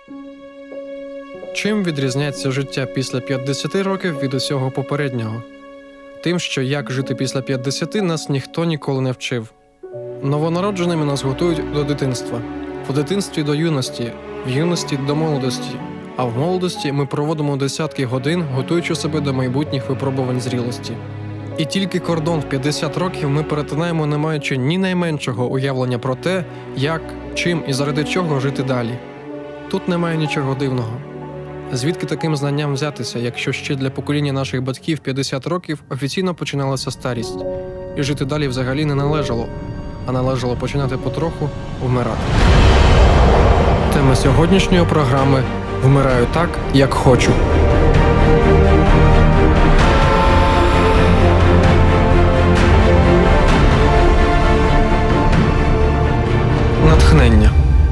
Чим відрізняється життя після 50 років від усього попереднього? Тим, що як жити після 50 нас ніхто ніколи не вчив. Новонародженими нас готують до дитинства, в дитинстві до юності, в юності до молодості, а в молодості ми проводимо десятки годин, готуючи себе до майбутніх випробувань зрілості. І тільки кордон в 50 років ми перетинаємо, не маючи ні найменшого уявлення про те, як, чим і заради чого жити далі. Тут немає нічого дивного. Звідки таким знанням взятися, якщо ще для покоління наших батьків 50 років офіційно починалася старість, і жити далі взагалі не належало, а належало починати потроху вмирати. Тема сьогоднішньої програми «Вмираю так, як хочу». Натхнення.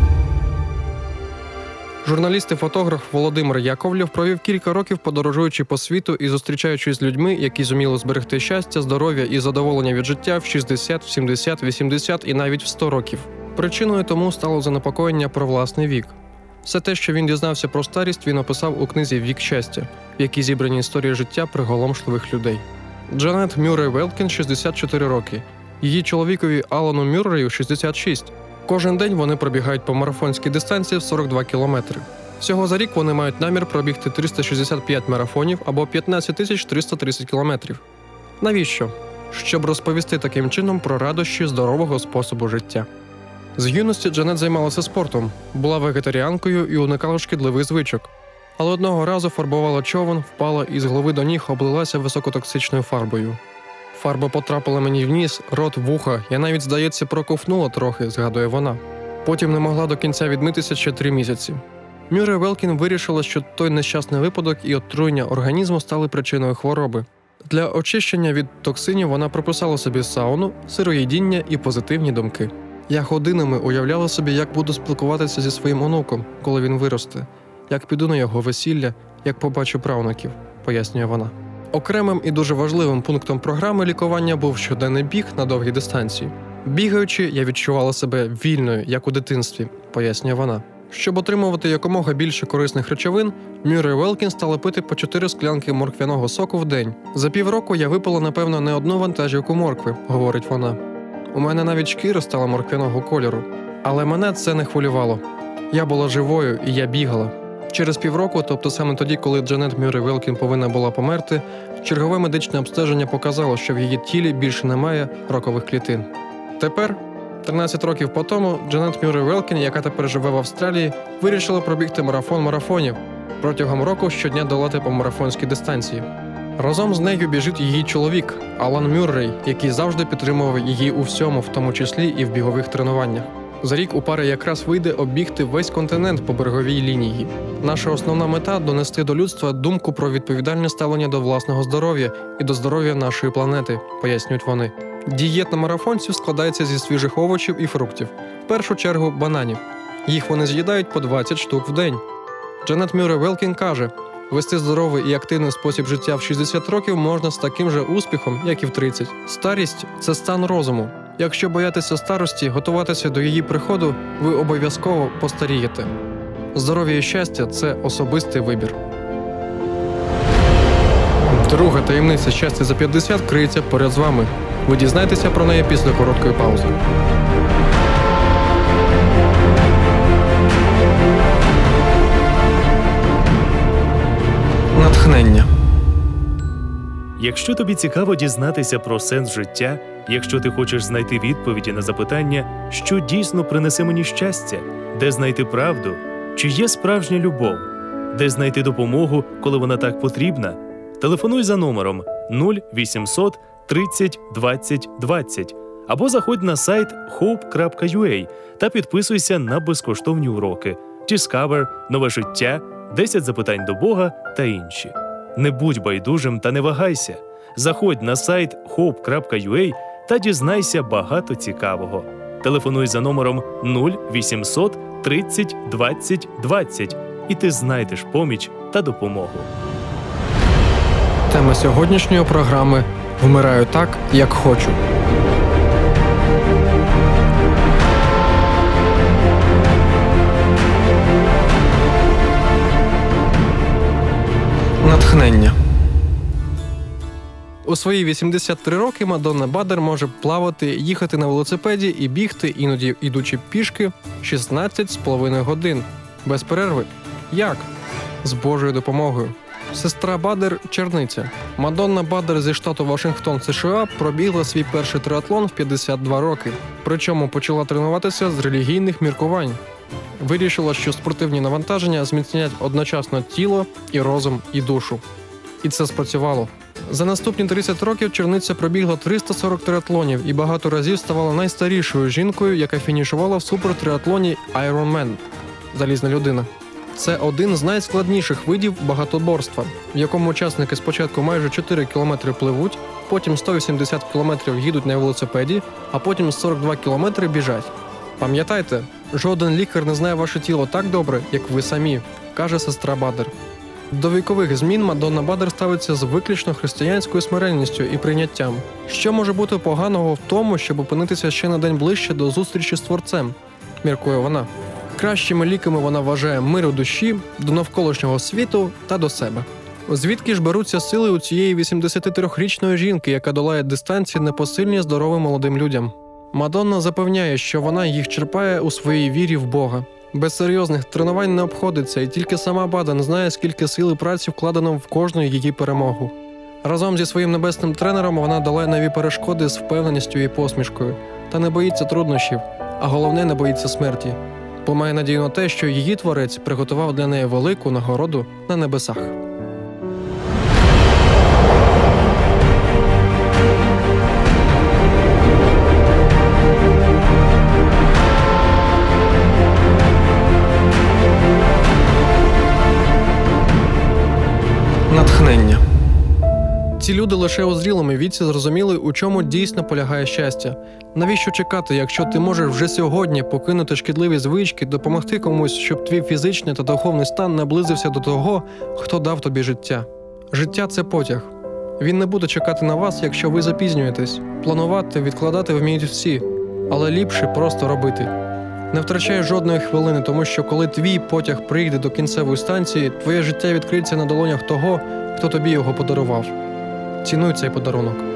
Журналіст і фотограф Володимир Яковлєв провів кілька років, подорожуючи по світу і зустрічаючись з людьми, які зуміли зберегти щастя, здоров'я і задоволення від життя в 60, в 70, 80 і навіть в 100 років. Причиною тому стало занепокоєння про власний вік. Все те, що він дізнався про старість, він описав у книзі «Вік щастя», в якій зібрані історії життя приголомшливих людей. Джанет Мюррей Велкін – 64 роки. Її чоловікові Алану Мюррею – 66. Кожен день вони пробігають по марафонській дистанції в 42 кілометри. Всього за рік вони мають намір пробігти 365 марафонів або 15 330 кілометрів. Навіщо? Щоб розповісти таким чином про радощі здорового способу життя. З юності Джанет займалася спортом, була вегетаріанкою і уникала шкідливих звичок. Але одного разу фарбувала човен, впала і з голови до ніг облилася високотоксичною фарбою. Фарба потрапила мені в ніс, рот, вуха, я навіть, здається, проковтнула трохи, згадує вона. Потім не могла до кінця відмитися ще 3 місяці. Мюррей Велкін вирішила, що той нещасний випадок і отруєння організму стали причиною хвороби. Для очищення від токсинів вона прописала собі сауну, сироїдіння і позитивні думки. Я годинами уявляла собі, як буду спілкуватися зі своїм онуком, коли він виросте, як піду на його весілля, як побачу правнуків, пояснює вона. Окремим і дуже важливим пунктом програми лікування був щоденний біг на довгій дистанції. Бігаючи, я відчувала себе вільною, як у дитинстві, пояснює вона. Щоб отримувати якомога більше корисних речовин, Мюррей Велкін стала пити по 4 склянки морквяного соку в день. За півроку я випила, напевно, не одну вантажівку моркви, говорить вона. У мене навіть шкіра стала морквяного кольору. Але мене це не хвилювало. Я була живою і я бігала. Через півроку, тобто саме тоді, коли Джанет Мюррей Велкін повинна була померти, чергове медичне обстеження показало, що в її тілі більше немає ракових клітин. Тепер, 13 років по тому, Джанет Мюррей Велкін, яка тепер живе в Австралії, вирішила пробігти марафон марафонів, протягом року щодня долати по марафонській дистанції. Разом з нею біжить її чоловік, Алан Мюррей, який завжди підтримував її у всьому, в тому числі і в бігових тренуваннях. За рік у пари якраз вийде оббігти весь континент по береговій лінії. Наша основна мета – донести до людства думку про відповідальне ставлення до власного здоров'я і до здоров'я нашої планети, пояснюють вони. Дієта марафонців складається зі свіжих овочів і фруктів. В першу чергу бананів. Їх вони з'їдають по 20 штук в день. Джанет Мюррей Велкін каже, вести здоровий і активний спосіб життя в 60 років можна з таким же успіхом, як і в 30. Старість – це стан розуму. Якщо боятися старості, готуватися до її приходу, ви обов'язково постарієте. Здоров'я і щастя – це особистий вибір. Друга таємниця щастя за 50 криється поряд з вами. Ви дізнаєтеся про неї після короткої паузи. Натхнення. Якщо тобі цікаво дізнатися про сенс життя, якщо ти хочеш знайти відповіді на запитання, що дійсно принесе мені щастя, де знайти правду, чи є справжня любов, де знайти допомогу, коли вона так потрібна, телефонуй за номером 0800 30 20 20 або заходь на сайт hope.ua та підписуйся на безкоштовні уроки Discover, нове життя, 10 запитань до Бога та інші. Не будь байдужим та не вагайся. Заходь на сайт hope.ua та дізнайся багато цікавого. Телефонуй за номером 0800 30 20 20 і ти знайдеш поміч та допомогу. Тема сьогоднішньої програми «Вмираю так, як хочу». У свої 83 роки Мадонна Бадер може плавати, їхати на велосипеді і бігти, іноді ідучи пішки, 16,5 годин. Без перерви. Як? З Божою допомогою. Сестра Бадер – черниця. Мадонна Бадер зі штату Вашингтон, США, пробігла свій перший триатлон в 52 роки. Причому почала тренуватися з релігійних міркувань. Вирішила, що спортивні навантаження зміцнять одночасно тіло, і розум, і душу. І це спрацювало. За наступні 30 років черниця пробігла 340 триатлонів і багато разів ставала найстарішою жінкою, яка фінішувала в супертриатлоні Ironman – залізна людина. Це один з найскладніших видів багатоборства, в якому учасники спочатку майже 4 кілометри пливуть, потім 180 кілометрів їдуть на велосипеді, а потім 42 кілометри біжать. Пам'ятайте, жоден лікар не знає ваше тіло так добре, як ви самі, каже сестра Бадер. До вікових змін Мадонна Бадер ставиться з виключно християнською смиренністю і прийняттям. Що може бути поганого в тому, щоб опинитися ще на день ближче до зустрічі з Творцем, міркує вона. Кращими ліками вона вважає мир у душі, до навколишнього світу та до себе. Звідки ж беруться сили у цієї 83-річної жінки, яка долає дистанції непосильні здоровим молодим людям? Мадонна запевняє, що вона їх черпає у своїй вірі в Бога. Без серйозних тренувань не обходиться, і тільки сама Баден знає, скільки сил і праці вкладено в кожну її перемогу. Разом зі своїм небесним тренером вона долає нові перешкоди з впевненістю і посмішкою. Та не боїться труднощів, а головне – не боїться смерті. Бо має надію на те, що її Творець приготував для неї велику нагороду на небесах. Натхнення. Ці люди лише у зрілому віці зрозуміли, у чому дійсно полягає щастя. Навіщо чекати, якщо ти можеш вже сьогодні покинути шкідливі звички, допомогти комусь, щоб твій фізичний та духовний стан наблизився до того, хто дав тобі життя. Життя – це потяг. Він не буде чекати на вас, якщо ви запізнюєтесь. Планувати, відкладати вміють всі, але ліпше просто робити. Не втрачай жодної хвилини, тому що коли твій потяг прийде до кінцевої станції, твоє життя відкриється на долонях того, хто тобі його подарував. Цінуй цей подарунок.